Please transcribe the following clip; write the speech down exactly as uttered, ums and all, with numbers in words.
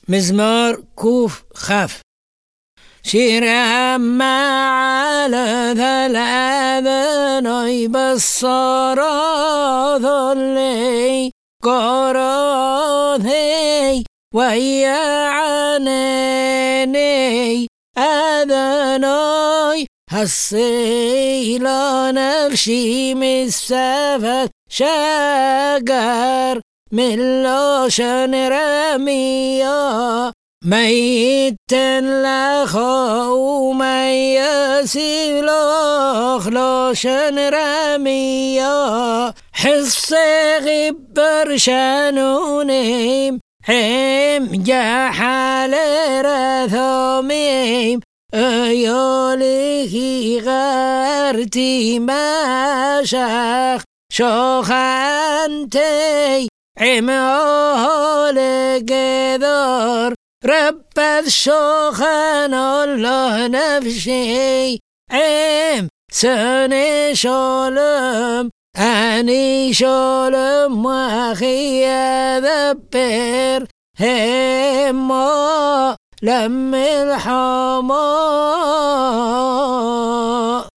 مزمار كوف خف. شير أما على ثلاثة بصرات اللي قراثي ويا عنيني أذني هالصيل نفسي مسافة شجر من لوشن رمية ميت لخو ميسي لخ لوشن رمية حس غبر شانونيم هم جحال رثوميم أيولي غارتي ماشخ شوخانتي عمال قدر رب الشوخان الله نفسي عم سني شولم أني شولم وخي ذبر همو لم الحمار